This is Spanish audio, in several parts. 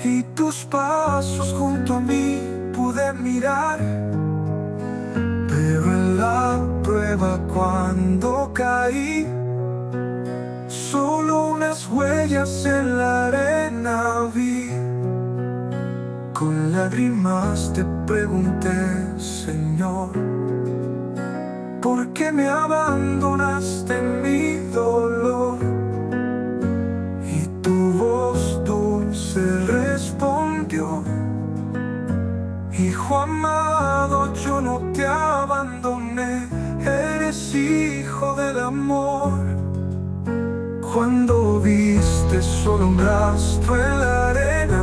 Y tus pasos junto a mí pude mirar, pero en la prueba cuando caí, solo unas huellas en la arena vi. Con lágrimas te pregunté, Señor, ¿por qué me abandonaste en mi dolor? Y tu voz dulce respondió: Hijo amado, yo no te abandoné, eres hijo del amor. Cuando viste solo un rastro en la arena,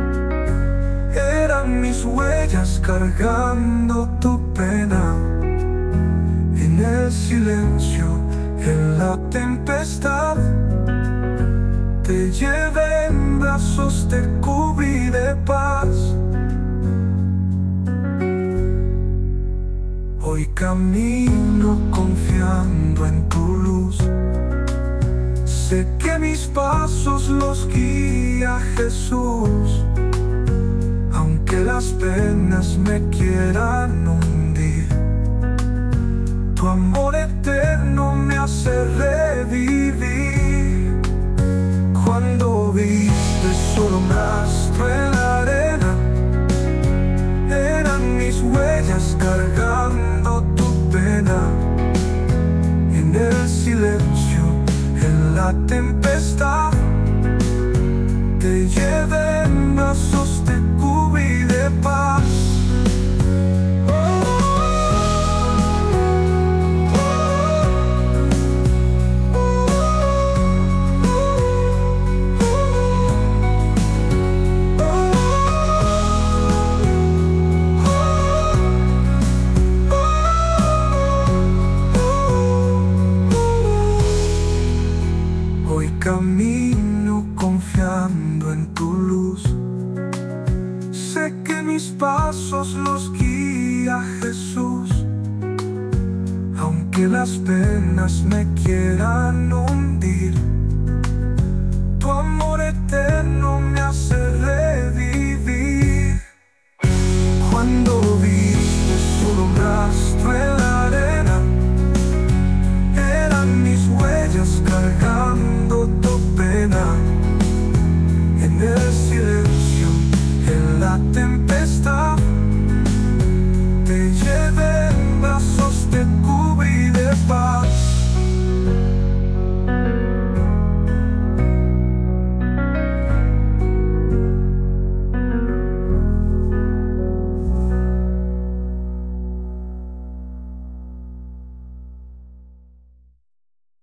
eran mis huellas cargando tu pena. En el silencio, en la tempestad, te llevé en brazos, te cubrí de paz. Hoy camino confiando en tu luz. Sé que mis pasos los guía Jesús. Aunque las penas me quieran hundir, tu amor eterno me hace revivir. Cuando viste solo un rastro en la arena, eran mis huellas cargando tu pena. En el silencio, en la tempestad, te llevé en brazos, te cubrí de paz. Hoy camino confiando en tu luz. Sé que mis pasos los guía Jesús. Aunque las penas me quieran hundir, tu amor eterno me hace revivir. Cuando viste solo un rastro en la arena, eran mis huellas cargando tu pena. En el silencio, en la tempestad, te llevé en brazos, te cubrí de paz.